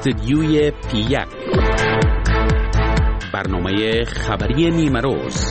استدیوی P1 برنامه خبری نیمه روز.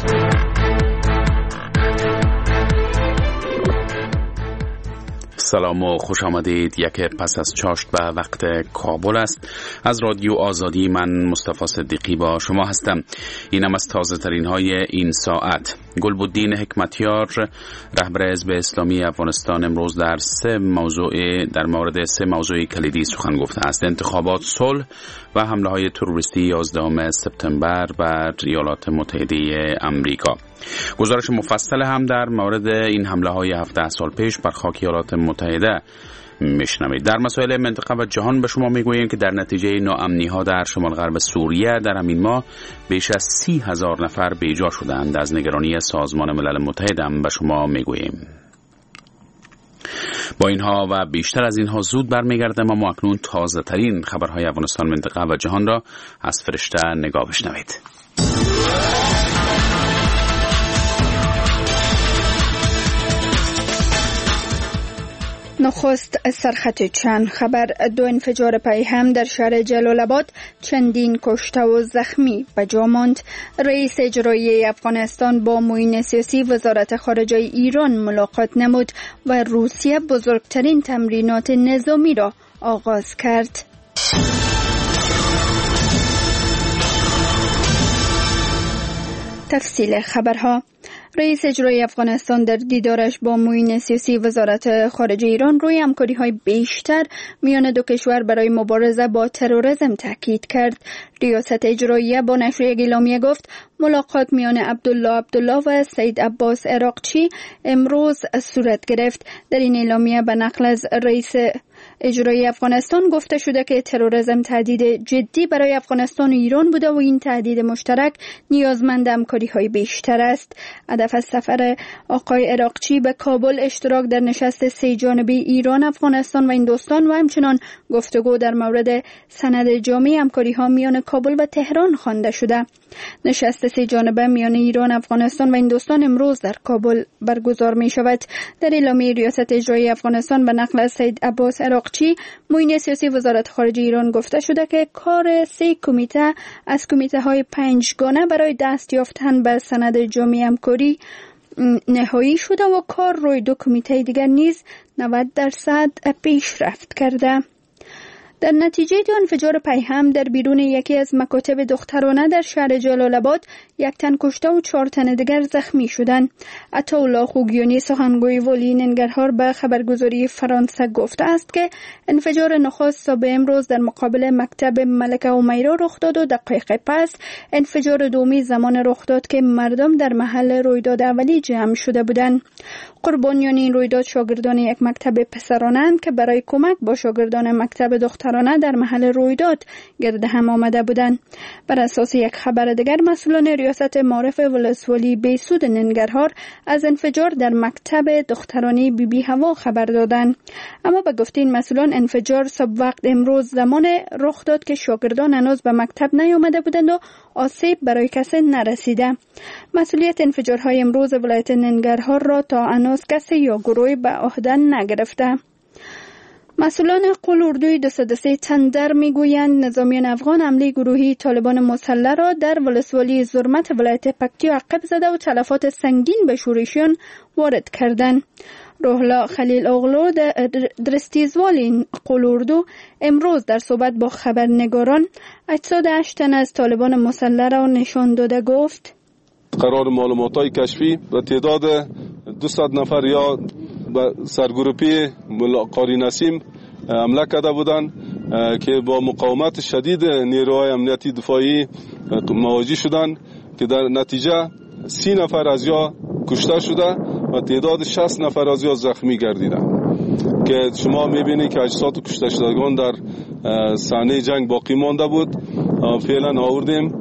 سلام و خوش آمدید. یک پس از چاشت به وقت کابل است. از رادیو آزادی من مصطفی صدیقی با شما هستم. اینم از تازه ترین های این ساعت. گلبدین حکمتیار رهبر حزب اسلامی افغانستان امروز در مورد سه موضوع کلیدی سخن گفته است: انتخابات، صلح و حمله های تروریستی 11 سپتامبر بر ایالات متحده آمریکا. گزارش مفصل هم در مورد این حمله های 17 سال پیش بر خاک ایالات متحده میشنوید. در مسائل منطقه و جهان به شما میگوییم که در نتیجه ناامنی ها در شمال غرب سوریه در همین ماه بیش از 30,000 نفر بیجا شدند. از نگرانی سازمان ملل متحد هم به شما میگوییم. با اینها و بیشتر از اینها زود برمیگردم، اما اکنون تازه ترین خبرهای افغانستان، منطقه و جهان را از فرشته نگاه بشنوید. نخست سرخط چند خبر: 2 انفجار پیهم در شهر جلال آباد، چندین کشته و زخمی به جا ماند. رئیس اجرایی افغانستان با معین سیاسی وزارت خارجه ایران ملاقات نمود و روسیه بزرگترین تمرینات نظامی را آغاز کرد. تفصیل خبرها: رئیس اجرایی افغانستان در دیدارش با معین سیاسی وزارت خارجه ایران روی همکاری‌های بیشتر میان دو کشور برای مبارزه با تروریسم تاکید کرد. ریاست اجرایی با نشر یک اعلامیه گفت ملاقات میان عبدالله و سید عباس عراقچی امروز صورت گرفت. در این اعلامیه به نقل از رئیس اجرایی افغانستان گفته شده که تروریسم تهدید جدی برای افغانستان و ایران بوده و این تهدید مشترک نیازمند همکاری‌های بیشتر است. هدف از سفر آقای عراقچی به کابل اشتراک در نشست 3 جانبه ایران، افغانستان و هندوستان و همچنان گفتگو در مورد سند جامع همکاری‌ها میان کابل و تهران خوانده شده. نشست 3 جانبه میان ایران، افغانستان و هندوستان امروز در کابل برگزار می شود. در اعلامیه ریاست اجرایی افغانستان به نقل از سید عباس عراقچی معین سیاسی وزارت خارجه ایران گفته شده که کار 3 کمیته از کمیته های 5 گانه برای دست یافتن به سند جامع همکاری نهایی شده و کار روی 2 کمیته دیگر نیز 90% پیشرفت کرده. در نتیجه 2 انفجار پیهم در بیرون یکی از مکاتب دخترانه در شهر جلال آباد 1 تن کشته و 4 تن دیگر زخمی شدند. عطاالله خوگیانی سخنگوی والی ننگرهار به خبرگزاری فرانسه گفته است که انفجار نخست صبح امروز در مقابل مکتب ملکه امیرا رخ داد و دقایق پس انفجار دومی زمان رخ داد که مردم در محل رویداد اولی جمع شده بودند. قربانیان این رویداد شاگردان یک مکتب پسرانند که برای کمک با شاگردان مکتب دخترانه در محل رویداد گرد هم آمده بودند. بر اساس یک خبر دیگر، مسئولان ریاست معارف ولسوالی بیسود ننگرهار از انفجار در مکتب دخترانه بی هوا خبر دادند. اما به گفته این مسئولان انفجار صبح وقت امروز زمان رخ داد که شاگردان هنوز به مکتب نیامده بودند و آسیب برای کسی نرسیده. مسئولیت انفجارهای امروز ولایت ننگرهار را تا هنوز کسی یا گروهی به عهده نگرفته. مسئولان قول اردوی 203 تندر میگویند نظامیان افغان حمله گروهی طالبان مسلح را در ولسوالی زرمت ولایت پکتیا عقب زده و تلفات سنگین به شورشیان وارد کردند. روحلا خلیل اغلو درستیزوال این قول اردو امروز در صحبت با خبرنگاران اجساد 8 تن از طالبان مسلح را نشان داده گفت قرار معلومات‌های کشفی و تعداد 200 نفر یا به سرگروپی قاری نسیم حمله کرده بودند که با مقاومت شدید نیروهای امنیتی دفاعی مواجه شدند که در نتیجه 30 نفر از یا کشته شده و تعداد 60 نفر از یا زخمی گردیدند که شما می‌بینید که اجساد کشته شدگان در صحنه جنگ باقی مانده بود. فعلا آوردیم.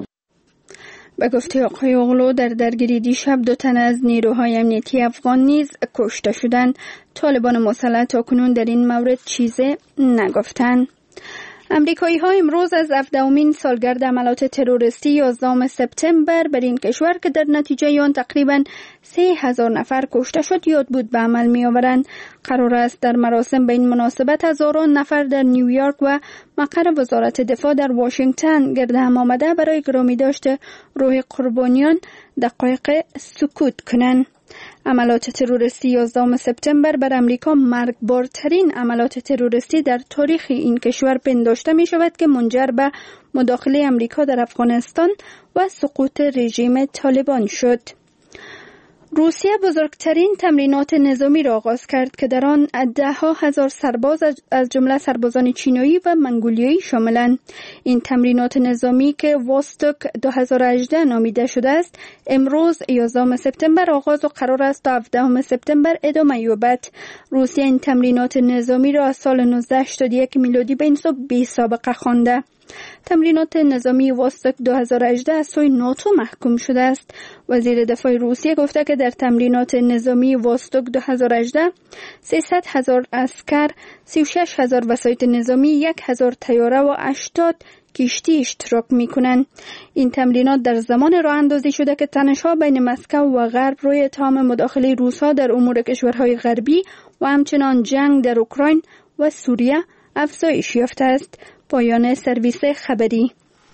به گفته آقای اغلو در درگیری دیشب 2 تن از نیروهای امنیتی افغان نیز کشته شدند. طالبان مسلح تاکنون در این مورد چیزی نگفتند. امریکایی‌ها امروز از 17مین سالگرد عملیات تروریستی 11 سپتامبر بر این کشور که در نتیجه آن تقریباً 3000 نفر کشته شد یادبود به عمل می‌آورند. قرار است در مراسم به این مناسبت هزاران نفر در نیویورک و مقر وزارت دفاع در واشنگتن گرد هم آمده برای گرامی داشته روح قربانیان دقایق سکوت کنند. عملیات تروریستی 11 سپتامبر بر امریکا مرگبارترین عملیات تروریستی در تاریخ این کشور پنداشته می شود که منجر به مداخله امریکا در افغانستان و سقوط رژیم طالبان شد. روسیه بزرگترین تمرینات نظامی را آغاز کرد که در آن ده‌ها هزار سرباز از جمله سربازان چینایی و منگولیایی شاملند. این تمرینات نظامی که واستوک 2018 نامیده شده است امروز 11 سپتامبر آغاز و قرار است تا 17 سپتامبر ادامه یابد. روسیه این تمرینات نظامی را از سال 1981 میلادی به این سو بی سابقه خوانده. تمرینات نظامی واستوک 2018 از سوی ناتو محکوم شده است. وزیر دفاع روسیه گفته که در تمرینات نظامی واستوک 2018 300,000 عسکر، 36,000 وسایط نظامی، 1,000 طیاره و 80 کشتی اشتراک می‌کنند. این تمرینات در زمان راه اندازی شده که تنش‌ها بین مسکو و غرب روی اتهام مداخله روس‌ها در امور کشورهای غربی و همچنان جنگ در اوکراین و سوریه افزایش یافته است. پایان سرویس خبری.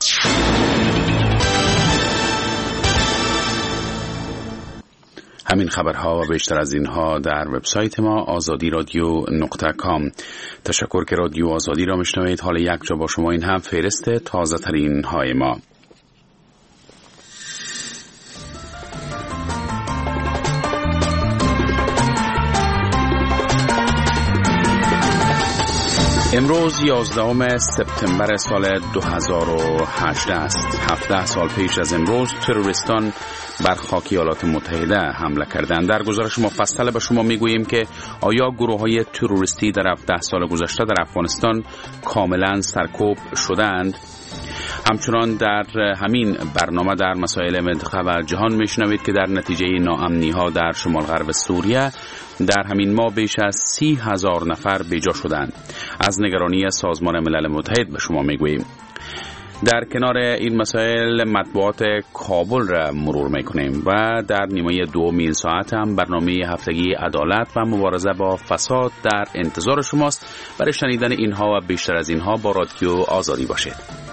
همین خبرها و بیشتر از اینها در وبسایت ما azadi.com. تشکر که رادیو آزادی را میشنوید. حال یک جا با شما این هم فهرست تازه ترین های ما. امروز 11 سپتامبر سال 2018 است. 17 سال پیش از امروز تروریستان بر خاک ایالات متحده حمله کردند. در گزارش مفصل به شما میگوییم که آیا گروه‌های تروریستی در 17 سال گذشته در افغانستان کاملا سرکوب شدند؟ همچنان در همین برنامه در مسائل منطقه و جهان میشنوید که در نتیجه ناامنی‌ها در شمال غرب سوریه در همین ماه بیش از 30,000 نفر بیجا شدند. از نگرانی سازمان ملل متحد به شما میگوییم. در کنار این مسائل مطبوعات کابل را مرور میکنیم و در نیمه دوم این ساعت هم برنامه هفتگی عدالت و مبارزه با فساد در انتظار شماست. برای شنیدن اینها و بیشتر از اینها با رادیو آزادی باشید.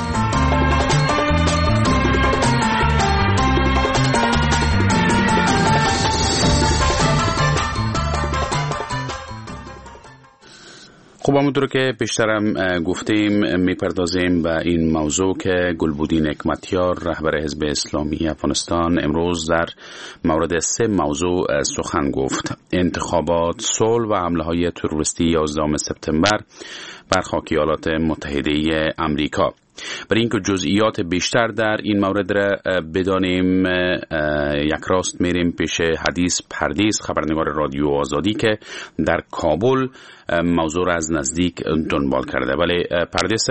خب همونطور که پیشترم گفتیم میپردازیم به این موضوع که گلبودین حکمتیار رهبر حزب اسلامی افغانستان امروز در مورد 3 موضوع سخن گفت: انتخابات، صلح و حمله‌های تروریستی 11 سپتامبر بر خاک ایالات متحده آمریکا. برای اینکه جزئیات بیشتر در این مورد را بدانیم یک راست میریم پیش حدیث پردیس، خبرنگار رادیو آزادی که در کابل موضوع را از نزدیک دنبال کرده. ولی پردیس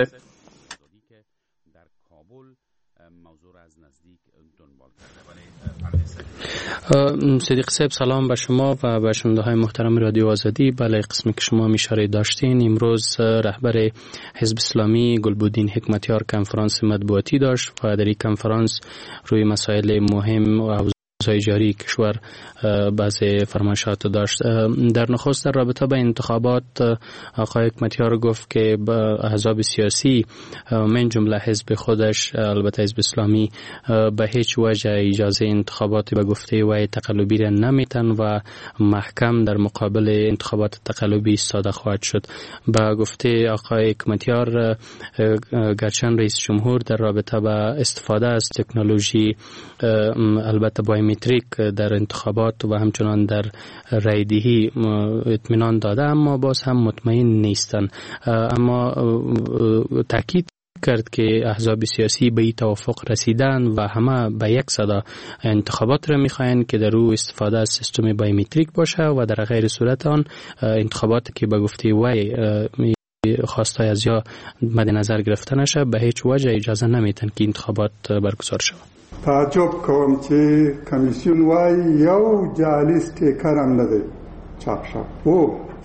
صدیق صاحب سلام به شما و به شنونده های محترم رادیو آزادی. بله، قسمی که شما اشاره داشتین، امروز رهبر حزب اسلامی گلبودین حکمتیار کنفرانس مطبوعاتی داشت و در این کنفرانس روی مسائل مهم و جاری کشور بعضی فرمایشات داشت. در نخست در رابطه با انتخابات آقای حکمتیار گفت که احزاب سیاسی من جمله حزب خودش، البته حزب اسلامی، به هیچ وجه اجازه انتخابات به گفته وی تقلبی را نمیتن و محکم در مقابل انتخابات تقلبی ایستاده خواهد شد. به گفته آقای حکمتیار گرچند رئیس جمهور در رابطه با استفاده از تکنولوژی البته بایومتریک در انتخابات و همچنان در رایدهی اطمینان داده، اما باز هم مطمئن نیستن. اما تاکید کرد که احزاب سیاسی به این توافق رسیدن و همه به یک صدا انتخابات را میخواین که در او استفاده از سیستم بایومتریک باشه و در غیر صورت آن انتخابات که به گفته وی خواستای از یا مد نظر گرفته نشه به هیچ وجه اجازه نمیتن که انتخابات برگزار شود. تعجب کوم چې کمیسیون وای یو جعلی سټیکر هم نه دی چاپ شو او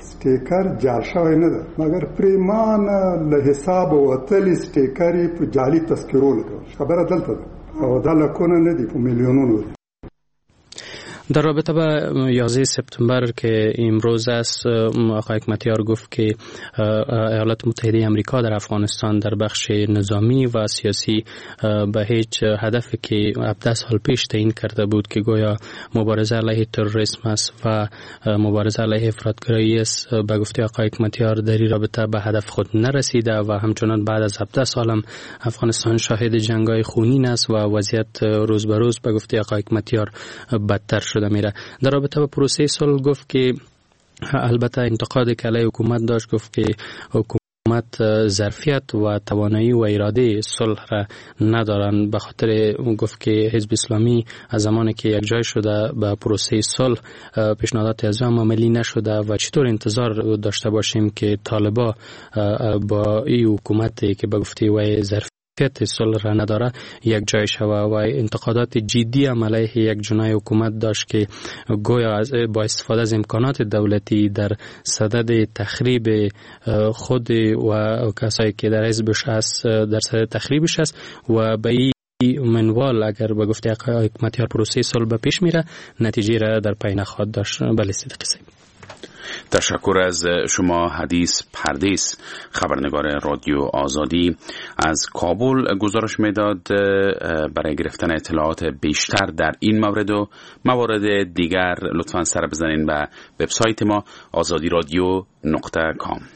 استیکر جعل شوی نه ده، مگر پریمان له حساب وتلی استیکری په جعلي تذکرو لګول. خبره دلته ده او دا لکونه نه دي، په میلیونونو دي. در رابطه با 11 سپتامبر که امروز است، آقای حکمتیار گفت که ایالات متحده آمریکا در افغانستان در بخش نظامی و سیاسی به هیچ هدفی که 17 سال پیش تعیین کرده بود که گویا مبارزه علیه تروریسم است و مبارزه علیه افراطگرایی است، به گفته آقای حکمتیار در این رابطه به هدف خود نرسیده و همچنان بعد از 17 سال هم افغانستان شاهد جنگ‌های خونین است و وضعیت روز به روز به گفته آقای حکمتیار بدتر شده میره. در رابطه با پروسه صلح گفت که البته انتقادی که علیه حکومت داشت، گفت که حکومت ظرفیت و توانایی و اراده صلح را ندارن، به خاطر گفت که حزب اسلامی از زمانی که یک جای شده به پروسه صلح پیشنهادات از آن عملی نشده و چطور انتظار داشته باشیم که طالبا با این حکومتی که به گفته وی ظرفیت صلح را نداره یک جای شوه و انتقادات جدی هم علیه یک جناح حکومت داشت که گویا با استفاده از امکانات دولتی در صدد تخریب خود و کسایی که در حزبش است در صدد تخریبش است و به این منوال اگر به گفته آقای حکمتیار پروسه صلح به پیش میره نتیجه را در پی نخواهد داشت. بله صدیقی صاحب. تشکر از شما. حدیث پردیس، خبرنگار رادیو آزادی از کابل گزارش میداد. برای گرفتن اطلاعات بیشتر در این مورد و موارد دیگر لطفاً سر بزنین به وبسایت ما azadiradio.com.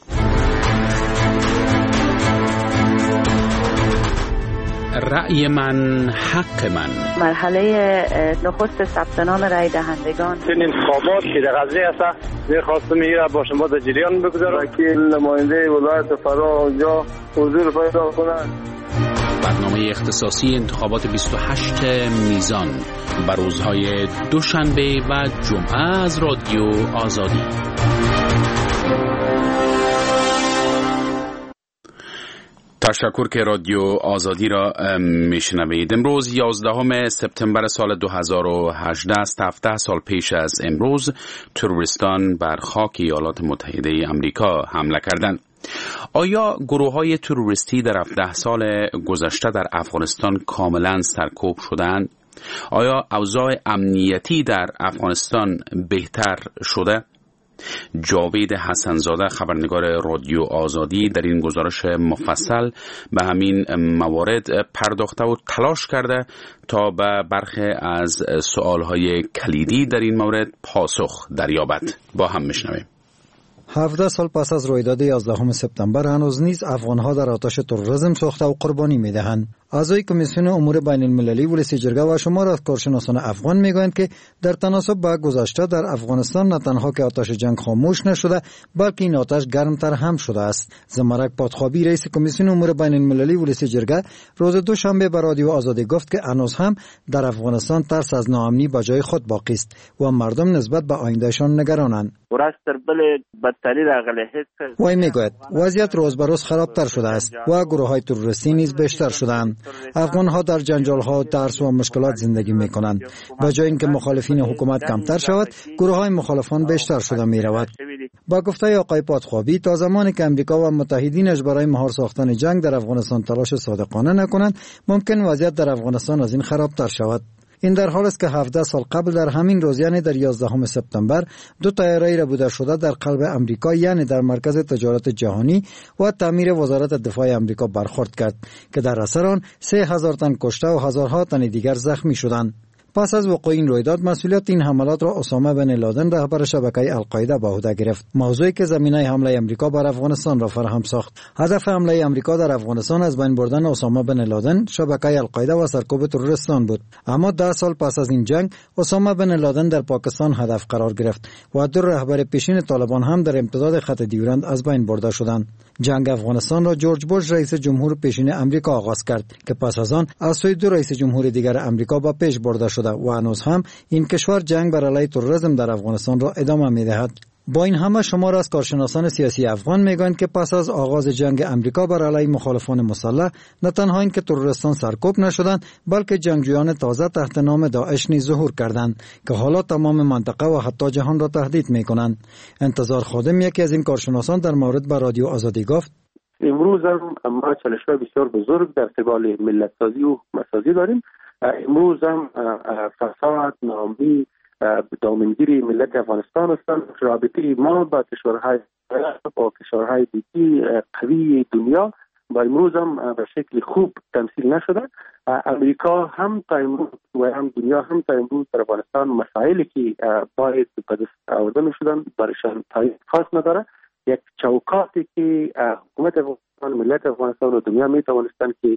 رأی من حق من. مرحله نخست ثبت نام رأی دهندگان این انتخابات که در قضیه است، می‌خواستم این را با شما در جریان بگذارم. وکیل نماینده ولایت فرا اونجا حضور پیدا کنند. برنامه اختصاصی انتخابات 28 میزان بر روزهای دوشنبه و جمعه از رادیو آزادی. تشکر که رادیو آزادی را میشنوید. امروز 11 سپتامبر سال 2018 است. 17 سال پیش از امروز تروریستان بر خاک ایالات متحده آمریکا حمله کردند. آیا گروه‌های تروریستی در 17 سال گذشته در افغانستان کاملا سرکوب شدند؟ آیا اوضاع امنیتی در افغانستان بهتر شده؟ جاوید حسنزاده، خبرنگار رادیو آزادی، در این گزارش مفصل به همین موارد پرداخته و تلاش کرده تا به برخی از سوالهای کلیدی در این مورد پاسخ دریابد. با هم میشنویم. 17 سال پس از رویداد 11 سپتامبر هنوز نیز افغانها در آتش تروریسم سوخته و قربانی میدهند. اعضای کمیسیون امور بین المللی ولسی جرگه و شمار از کارشناسان افغان میگویند که در تناسب با گذشته در افغانستان نه تنها که آتش جنگ خاموش نشده بلکه این آتش گرمتر هم شده است. زمرک پادخوابی رئیس کمیسیون امور بین المللی ولسی جرگه روز دوشنبه به رادیو آزادی گفت که هنوز هم در افغانستان ترس از ناامنی با جای خود باقی است و مردم نسبت به آیندهشان نگرانند. وی میگوید وضعیت روز به روز خرابتر شده است و گروه‌های تروریستی نیز بیشتر شدند. افغان‌ها در جنجال‌ها، ترس و مشکلات زندگی می‌کنند. به جای اینکه مخالفین حکومت کمتر شود، گروه‌های مخالفان بیشتر شده می‌رود. با گفته آقای پادخوابی تا زمانی که امریکا و متحدینش برای مهار ساختن جنگ در افغانستان تلاش صادقانه نکنند، ممکن وضعیت در افغانستان از این خرابتر شود. این در حالی است که 17 سال قبل در همین روز یعنی در 11 سپتامبر دو طیاره ربوده شده در قلب امریکا یعنی در مرکز تجارت جهانی و تعمیر وزارت دفاع امریکا برخورد کرد که در اثر آن 3000 تن کشته و هزارها تن دیگر زخمی شدند. پس از وقوع این رویداد مسئولیت این حملات را اسامه بن لادن رهبر شبکه القاعده به عهده گرفت، موضوعی که زمینه حمله امریکا بر افغانستان را فراهم ساخت. هدف حمله امریکا در افغانستان از بین بردن اسامه بن لادن، شبکه القاعده و سرکوب تروریستان بود. اما 10 سال پس از این جنگ اسامه بن لادن در پاکستان هدف قرار گرفت و دو رهبر پیشین طالبان هم در امتداد خط دیورند از بین برده شدند. جنگ افغانستان را جورج بوش رئیس جمهور پیشین امریکا آغاز کرد که پس از آن از سوی دو رئیس جمهور دیگر امریکا به پیش برده شده و هنوز هم این کشور جنگ بر علیه تروریسم در افغانستان را ادامه می‌دهد. با این همه شمار از کارشناسان سیاسی افغان میگویند که پس از آغاز جنگ امریکا بر علیه مخالفان مسلح نه تنها این که تروریستان سرکوب نشدند بلکه جنگجویان تازه تحت نام داعش نیز ظهور کردند که حالا تمام منطقه و حتی جهان را تهدید میکنند. انتظار خادم یکی از این کارشناسان در مورد با رادیو آزادی گفت: امروز هم ما چالش‌های بسیار بزرگ در قبال ملت سازی و حکومت‌سازی داریم. امروز هم فساد، ناامنی دامنگیری ملت افغانستان هستند. رابطه ما با کشورهای دیگه قوی دنیا با امروز هم به شکل خوب تمثیل نشده. امریکا هم تا امروز و هم دنیا هم تا امروز در افغانستان مسائلی که باید به دست آورده می‌شدن برایشان تاریخ خاص نداره. یک چوکاتی که حکومت افغانستان، ملت افغانستان و دنیا می توانستند که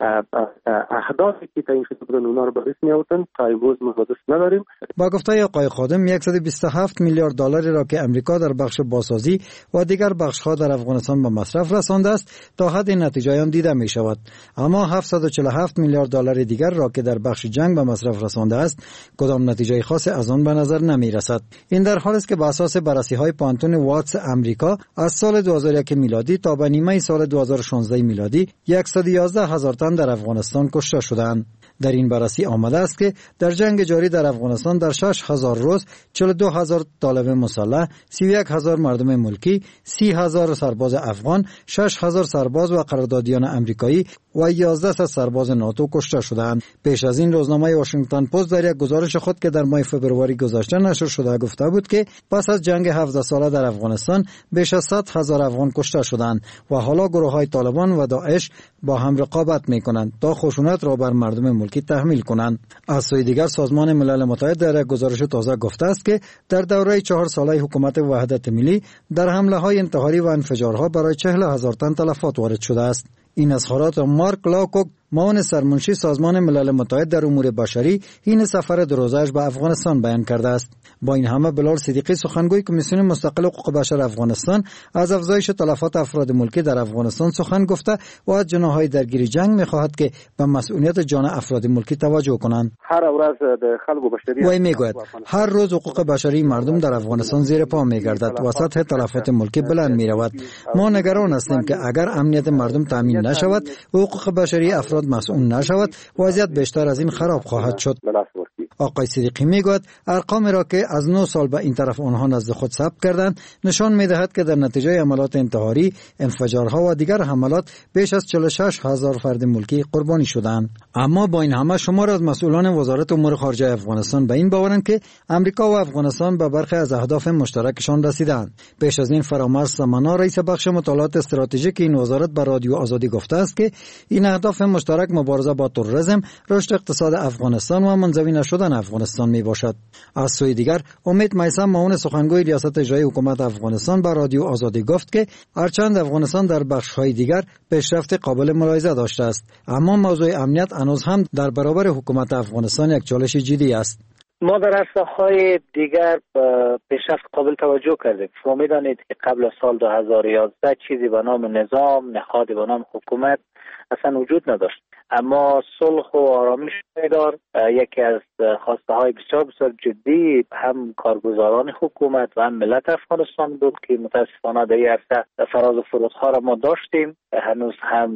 اهدافی که تعیین شده بودن اونا رو به دست می‌آوردن تا امروز ما به دست نداریم. با گفته آقای خادم 127 میلیارد دلاری را که امریکا در بخش بازسازی و دیگر بخش‌ها در افغانستان به مصرف رسانده است تا حد نتیجه آن دیده می شود. اما 747 میلیارد دلار دیگر را که در بخش جنگ به مصرف رسانده است کدام نتیجه خاص از آن به نظر نمی رسد. این در حالی است که بر اساس بررسی‌های پانتون واتس امریکا از سال 2001 میلادی تا به نیمه سال 2016 میلادی 111,000 تن در افغانستان کشته شدند. در این بررسی آمده است که در جنگ جاری در افغانستان در 6000 روز 42,000 طالب مسلح، 31,000 مردم ملکی، 30,000 سرباز افغان، 6,000 سرباز و قراردادیان امریکایی و 11 سرباز ناتو کشته شدند. پیش از این روزنامه واشنگتن پست در یک گزارش خود که در ماه فوریه گذشته نشر شده گفته بود که پس از جنگ 17 ساله در افغانستان بیش از 100,000 افغان کشته شدند و حالا گروه‌های طالبان و داعش با هم رقابت می‌کنند تا خشونت را بر مردم ملکی تحمیل کنند. از سوی دیگر سازمان ملل متحد در یک گزارش تازه گفته است که در دوره 4 ساله حکومت وحدت ملی در حمله‌های انتحاری و انفجارها برای 40,000 تن تلفات وارد شده است. این اظهارات مارک لاوکوک، معاون سرمنشی سازمان ملل متحد در امور بشری، این سفر دو روزه‌اش به افغانستان بیان کرده است. با این همه بلال صدیقی سخنگوی کمیسیون مستقل حقوق بشر افغانستان از افزایش تلفات افراد ملکی در افغانستان سخن گفته و از جناح‌های درگیر جنگ می‌خواهد که به مسئولیت جان افراد ملکی توجه کنند. هر ورځ د خلکو بشری وی میگوید هر روز حقوق بشری مردم در افغانستان زیر پا می‌گردد و سطح تلفات ملکی بلند می‌رود. ما نگران هستیم که اگر امنیت مردم تامین نشود و حقوق بشری افراد مسئول نشود وضعیت بیشتر از این خراب خواهد شد. آقای صدیقی میگوید ارقامی را که از 9 سال به این طرف آنها نزد خود ثبت کردند نشان میدهد که در نتیجه حملات انتحاری، انفجارها و دیگر حملات بیش از 46,000 فرد ملکی قربانی شدند. اما با این همه شمار از مسئولان وزارت امور خارجه افغانستان به این باورند که امریکا و افغانستان به برخی از اهداف مشترکشان رسیدند. پیش از این فرامرز سمنا رئیس بخش مطالعات استراتژیک این وزارت به رادیو آزادی گفته است که این اهداف مشترک مبارزه با تروریسم، رشد اقتصاد افغانستان و منزوی نشدن افغانستان می باشد. از سوی دیگر امید میثم، معاون سخنگوی ریاست اجرایی حکومت افغانستان با رادیو آزادی گفت که هرچند افغانستان در بخش‌های دیگر پیشرفت قابل ملاحظه داشته است اما موضوع امنیت هنوز هم در برابر حکومت افغانستان یک چالش جدی است. ما در عرصه‌های دیگر پیشرفت قابل توجه کردیم. شما می‌دانید که قبل از سال 2011 چیزی به نام نظام، نهادی به نام حکومت اصلا وجود نداشت. اما صلح و آرامش پایدار یکی از خواسته‌های بسیار بسیار جدی هم کارگزاران حکومت و هم ملت افغانستان بود که متاسفانه در این عرصه فراز و فرودها را ما داشتیم. هنوز هم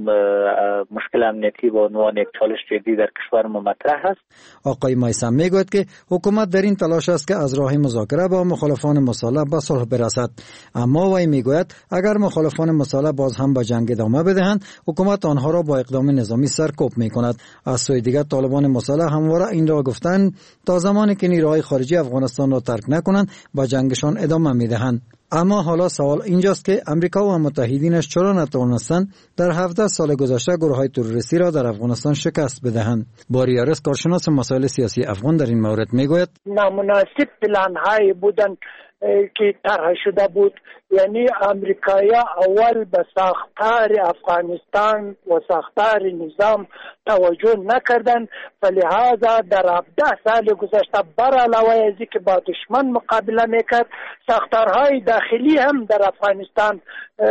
مشکل امنیتی به عنوان یک چالش جدی در کشور ما مطرح است. آقای میثم میگوید که حکومت در این تلاش است که از راه مذاکره با مخالفان مسلح به صلح برسد. اما وی میگوید اگر مخالفان مسلح باز هم به جنگ ادامه بدهند حکومت آنها را با اقدام نظامی سرکوب میکند. از سوی دیگر طالبان مسلح همواره این را گفتند تا زمانی که نیروهای خارجی افغانستان را ترک نکنند با جنگشان ادامه میدهند. اما حالا سوال اینجاست که امریکا و متحدینش چرا نتوانستند در 17 سال گذشته گروه‌های تروریستی را در افغانستان شکست بدهند؟ باریارس کارشناس مسائل سیاسی افغان در این مورد میگوید نامناسب پلان‌های بودند که طرح شده بود. یعنی امریکایی‌ها اول به ساختار افغانستان و ساختار نظام توجه نکردند، فلهذا در 17 سال گذشته بر علاوه از اینکه با دشمن مقابله میکرد ساختارهای داخلی هم در افغانستان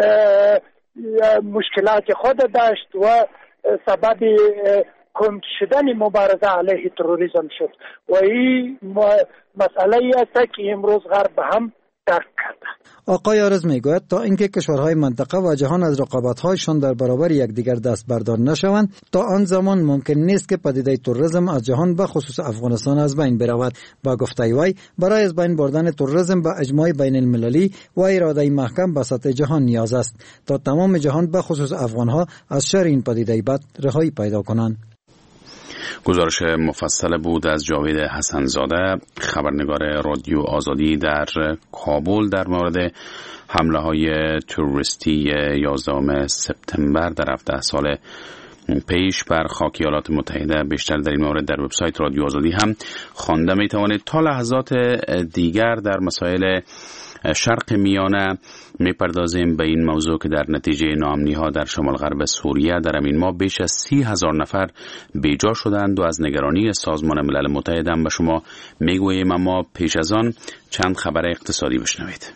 مشکلات خود داشت و سبب کند شدن مبارزه علیه تروریسم شد و این مسئله است که امروز غرب هم درک کرده. آقای آرز میگوید تا اینکه کشورهای منطقه و جهان از رقابت‌هایشان در برابر یکدیگر دست بردار نشوند، تا آن زمان ممکن نیست که پدیده تروریسم از جهان به خصوص افغانستان از بین برود. با گفته وی برای از بین بردن تروریسم به اجماع بین المللی و اراده محکم به سطح جهان نیاز است تا تمام جهان به خصوص افغانها از شر این پدیده بد رهایی پیدا کنند. گزارش مفصل بود از جاوید حسن‌زاده، خبرنگار رادیو آزادی در کابل در مورد حمله های تروریستی 11 سپتامبر در 17 سال پیش بر خاک ایالات متحده. بیشتر در این مورد در وبسایت رادیو آزادی هم خوانده می توانید. تا لحظات دیگر در مسائل شرق میانه میپردازیم به این موضوع که در نتیجه ناامنی‌ها در شمال غرب سوریه در همین ماه بیش از 30,000 نفر بیجا شدند و از نگرانی سازمان ملل متحد هم به شما میگوییم. اما پیش از آن چند خبر اقتصادی بشنوید.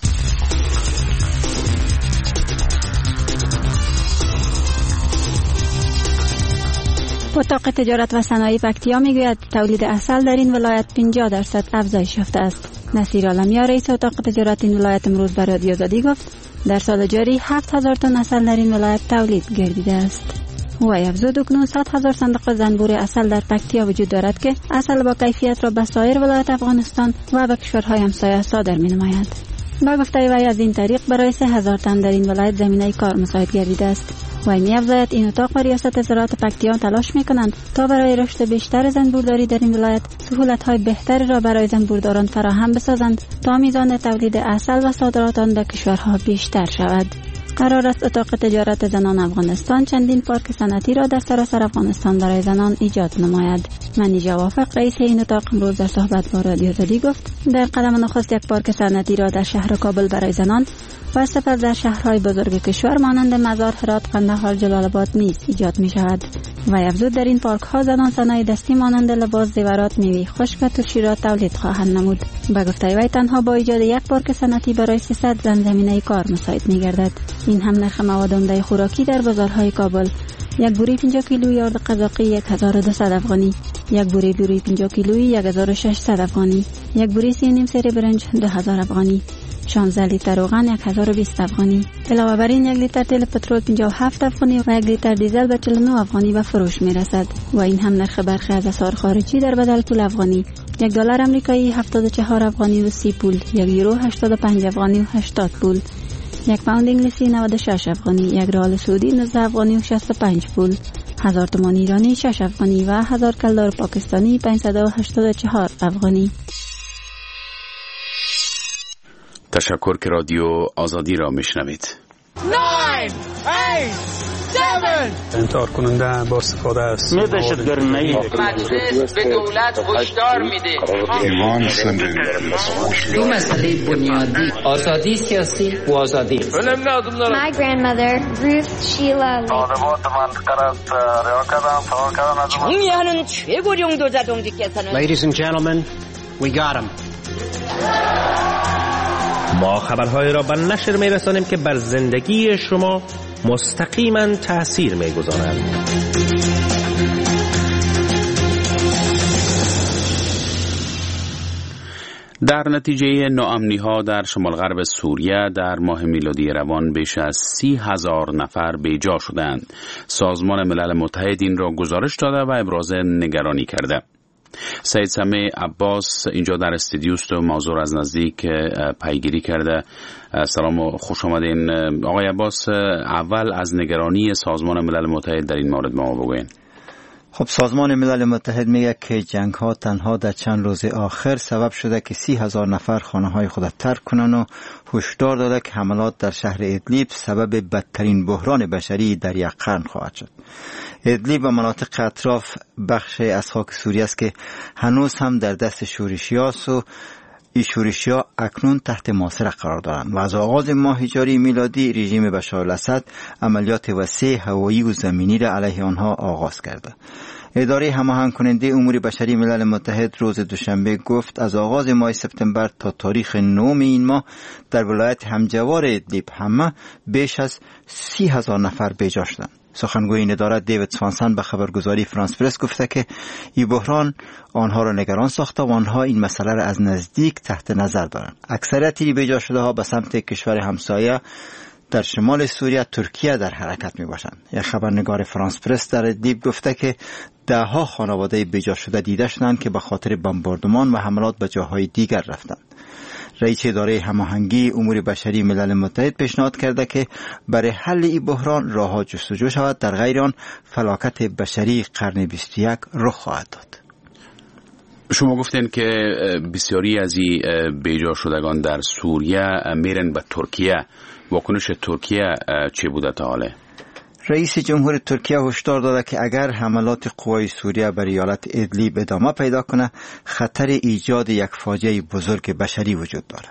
اتاق تجارت و صنایع پکتیا میگوید تولید عسل در این ولایت 50% افزایش یافته است. نصیر عالمی رئیس اتاق تجارت این ولایت امروز به رادیو آزادی گفت در سال جاری 7,000 تن عسل در این ولایت تولید گردیده است. و افزود اکنون 100,000 صندوق زنبور عسل در پکتیا وجود دارد که عسل با کیفیت را به سایر ولایت افغانستان و به کشورهای همسایه صادر می نماید. با گفته وی از این طریق برای 3,000 تن در این ولایت زمینه کار مساعد گردیده است. و می‌افزاید این اتاق و ریاست زراعت پکتیا تلاش می‌کنند تا برای رشد بیشتر زنبورداری در این ولایت سهولت‌های بهتری را برای زنبورداران فراهم بسازند تا میزان تولید عسل و صادرات آن به کشورها بیشتر شود. قرار است اتاق تجارت زنان افغانستان چندین پارک صنعتی را در سراسر افغانستان برای زنان ایجاد نماید. منیژه وافق رئیس این اتاق امروز در صحبت با رادیو آزادی گفت در قدم نخست یک پارک صنعتی را در شهر کابل برای زنان و سپس در شهرهای بزرگ کشور مانند مزار، هرات، قندهار، جلال آباد نیز ایجاد می شود. و افزود در این پارک ها زنان صنایع دستی مانند لباس، زیورات، میوه خشک و ترشی را تولید خواهند نمود. به گفته وی تنها با ایجاد یک پارک صنعتی برای 300 زن زمینه کار مساعد می گردد. این هم نرخ مواد عمده خوراکی در بازارهای کابل: یک بوری 50 کیلویی آرد قزاقی 1200 افغانی، یک بوری 50 کیلویی 1600 افغانی، یک بوری 3.5 سری برنج 2000 افغانی، 16 لیتر روغن 1020 افغانی. علاوه بر این 1 لیتر تیل پترول 57 افغانی و 1 لیتر دیزل به 49 افغانی به فروش می رسد. و این هم نرخ برخی از اسعار خارجی در بدل پول افغانی: $1 آمریکایی 74 افغانی و 30 پول، 1 یورو 85 افغانی و 80 پول، 1 پوند انگلیسی 96 افغانی، 1 ریال سعودی 19 افغانی و 65 پول، 1000 تومان ایرانی 6 افغانی و 1000 کلدار پاکستانی 584 افغانی. تشکر که رادیو آزادی را میشنوید. 9 8 7 انکار کننده با استفاده است. دهشتگردی مجلس به دولت هشدار میده. دو مسئله بنیادی: آزادی سیاسی و آزادی. My grandmother Ruth Sheila 정의하는 최고령도 자동직계사는 Ladies and gentlemen, we got him. ما خبرهای را به نشر می‌رسانیم که بر زندگی شما مستقیما تأثیر می‌گذارند. در نتیجه ناامنی‌ها در شمال غرب سوریه در ماه میلادی روان بیش از 30,000 نفر بیجا شدند. سازمان ملل متحد این را گزارش داده و ابراز نگرانی کرده. سید سمیع عباس اینجا در استودیو است و موضوع از نزدیک پیگیری کرده. سلام و خوش آمدین آقای عباس. اول از نگرانی سازمان ملل متحد در این مورد ما بگوین. خب سازمان ملل متحد میگه که جنگ ها تنها در چند روز آخر سبب شده که 30,000 نفر خانه های خود ترک کنن و هشدار داده که حملات در شهر ادلیب سبب بدترین بحران بشری در یک قرن خواهد شد. ادلیب و مناطق اطراف بخشی از خاک سوریه است که هنوز هم در دست شورشیاست و این شورشیا اکنون تحت محاصره قرار دارند و از آغاز ماه جاری میلادی رژیم بشار الاسد عملیات وسیع هوایی و زمینی را علیه آنها آغاز کرده. اداره هماهنگ کننده امور بشری ملل متحد روز دوشنبه گفت از آغاز ماه سپتامبر تا تاریخ 9 این ماه در ولایت همجوار ادلیب همه بیش از 30,000 نفر بیجا شدند. سخنگوی این اداره دیوید سوانسن به خبرگزاری فرانس پرس گفته که این بحران آنها را نگران ساخته و آنها این مسئله را از نزدیک تحت نظر دارند. اکثریت بیجا شده ها به سمت کشور همسایه در شمال سوریه ترکیه در حرکت می باشند. یک خبرنگار فرانس پرس در ادلیب گفته که ده ها خانواده بیجا شده دیده شدند که به خاطر بمباردمان و حملات به جاهای دیگر رفتند. رئیس اداره هماهنگی امور بشری ملل متحد پیشنهاد کرده که برای حل این بحران راه‌ها جستجو شود، در غیر آن فلاکت بشری قرن 21 رخ خواهد داد. شما گفتین که بسیاری از این بیجا شدگان در سوریه میرن به ترکیه. واکنش ترکیه چه بوده تا حالا؟ رئیس جمهور ترکیه هشدار داده که اگر حملات قوای سوریه بر ایالت ادلیب ادامه پیدا کنه، خطر ایجاد یک فاجعه بزرگ بشری وجود دارد.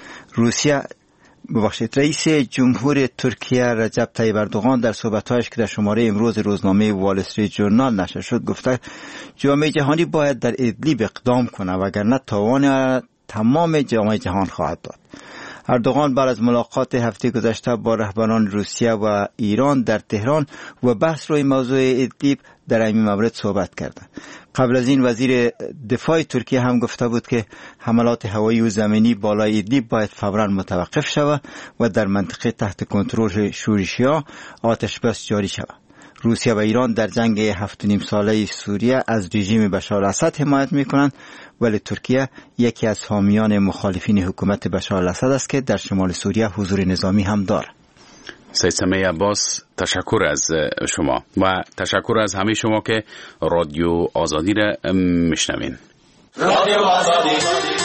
رئیس جمهور ترکیه رجب طیب اردوغان در صحبت‌هایش که در شماره امروز روزنامه وال استریت ژورنال نشر شد گفته جامعه جهانی باید در ادلیب اقدام کنه وگرنه تاوان تمام جامعه جهان خواهد داد. اردوغان بعد از ملاقات هفته گذشته با رهبران روسیه و ایران در تهران و بحث روی موضوع ادلیب در این مورد صحبت کرد. قبل از این وزیر دفاع ترکیه هم گفته بود که حملات هوایی و زمینی بالای ادلیب باید فوراً متوقف شود و در منطقه تحت کنترل شورشی‌ها آتش بس جاری شود. روسیه و ایران در جنگ 7.5 ساله سوریه از رژیم بشار الاسد حمایت می‌کنند، ولی ترکیه یکی از حامیان مخالفین حکومت بشار الاسد است که در شمال سوریه حضور نظامی هم دارد. سید سمیع عباس، تشکر از شما و تشکر از همه شما که رادیو آزادی را میشنوین. رادیو آزادی.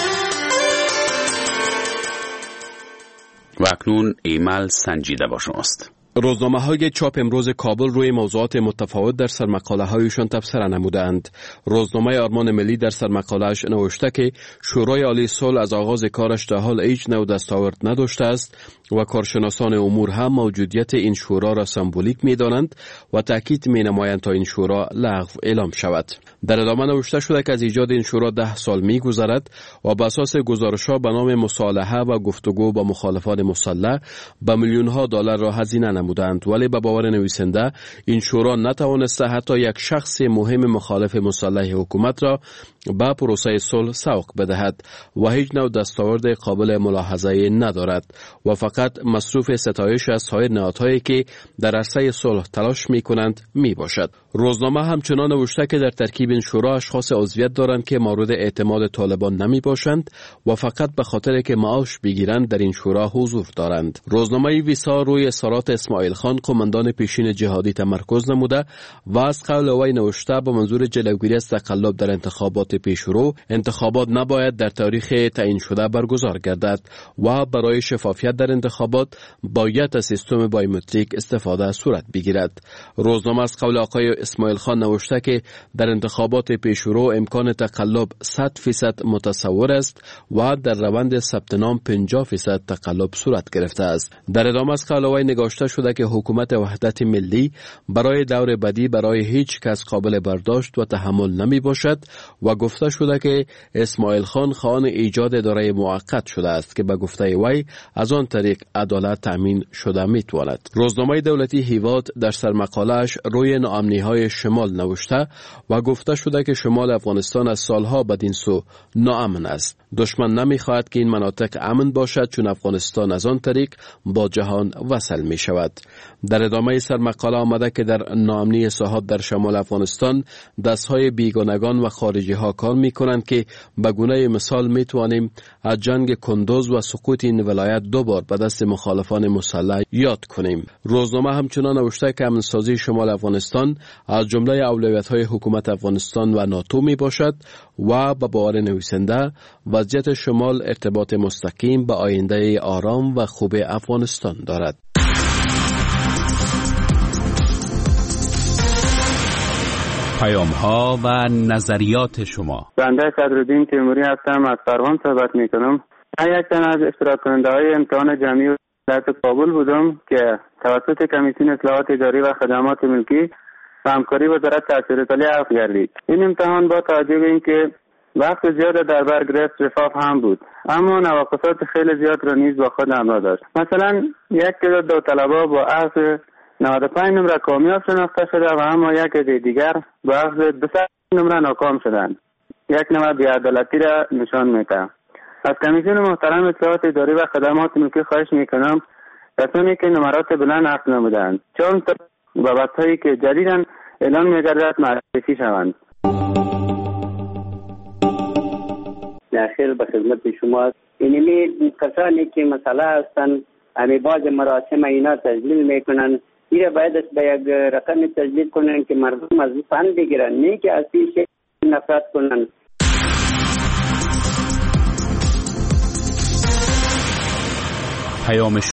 و اکنون ایمل سنجیده با شماست. روزنامه های چاپ امروز کابل روی موضوعات متفاوت در سرمقاله هایشان تبصره نمودند. روزنامه آرمان ملی در سرمقاله‌اش نوشته که شورای عالی صلح از آغاز کارش تا حال هیچ نوع دستاورد نداشته است و کارشناسان امور هم موجودیت این شورا را سمبولیک می‌دانند و تاکید می‌نمایند تا این شورا لغو اعلام شود. در ادامه نوشته شده که از ایجاد این شورا 10 سال می‌گذرد و بر اساس گزارش‌ها به نام مصالحه و گفتگو با مخالفان مسلح به میلیون‌ها دلار را هزینه نمودند، ولی به باور نویسنده این شورا نتوانسته حتی یک شخص مهم مخالف مسلح حکومت را به پروسه صلح سوق بدهد و هیچ نوع دستاورد قابل ملاحظه ندارد و فقط مصروف ستایش از سایر نهادهایی که در عرصه صلح تلاش می‌کنند میباشد. روزنامه همچنان نوشته که در ترکیب این شورا اشخاص عضویت دارند که مورد اعتماد طالبان نمیباشند و فقط به خاطر که معاش بگیرند در این شورا حضور دارند. روزنامه ویسا روی اظهارات اسماعیل خان قماندان پیشین جهادی تمرکز نموده و از قول وی نوشته با منظور جلوگیری از تقلب در انتخابات پیشرو، انتخابات نباید در تاریخ تعیین شده برگزار گردد و برای شفافیت در انتخابات باید از سیستم بایومتریک استفاده صورت بگیرد. روزنامه از قول آقای اسماعیل خان نوشته که در انتخابات پیشرو امکان تقلب 100% متصور است و در روند ثبت نام 50% تقلب صورت گرفته است. در ادامه از قول وی نگاشته شده که حکومت وحدت ملی برای دور بعدی برای هیچ کس قابل برداشت و تحمل نمی باشد و گفته شده که اسماعیل خان خواهان ایجاد اداره موقت شده است که به گفته وی از آن طریق عدالت تامین شده میتواند. روزنامه دولتی هیواد در سرمقاله‌اش روی ناامنی‌های شمال نوشته و گفته شده که شمال افغانستان از سالها بدین سو ناامن است. دشمن نمیخواهد که این مناطق امن باشد چون افغانستان از آن طریق با جهان وصل می شود. در ادامه سرمقاله آمده که در ناامنی ساحات در شمال افغانستان دستهای بیگانگان و خارجی ها کار می کنند که به گونه مثال می توانیم از جنگ کندوز و سقوط این ولایت 2 بار به دست مخالفان مسلح یاد کنیم. روزنامه همچنان نوشته که امن‌سازی شمال افغانستان از جمله اولویت‌های حکومت افغانستان و ناتو می باشد و به باور نویسنده وضعیت شمال ارتباط مستقیم به آینده آرام و خوب افغانستان دارد. پیام‌ها و نظریات شما. بنده صدرالدین تیموری هستم، از فرمان صحبت می‌کنم. من یک تن از اشتراک کننده‌های امتحان جمعی ولایت کابل بودم که توسط کمیسیون اصلاحات اداری و خدمات ملکی و همکاری وزارت تحصیلات عالی حذف گردید. این امتحان با توجه به اینکه وقت زیاد در بر گرفت شفاف هم بود، اما نواقصات خیلی زیاد را نیز با خود همراه داشت. مثلا یک تعداد داوطلبا با عرض 95 نمره کامیاب شناخته شده و اما یک دیگر به عوض 200 نمره ناکام شدند. یک نوع بی‌عدالتی را نشان میده. از کمیسیون محترم اطلاعات اداری و خدمات ملکی خواهش میکنم کسانی که نمرات بلند نقل نمودند چون بابت‌هایی که جدیداً اعلان می‌گردد معرفی شوند. خیر به خدمت شما. اینمی کسانی که مسئله هستند امی باز مراسم اینا تجلیل میکنن ایره باید به یک رقم تجلیل کنن که مردم از فن بگیرن نه که از پیش نفرت کنن. پیام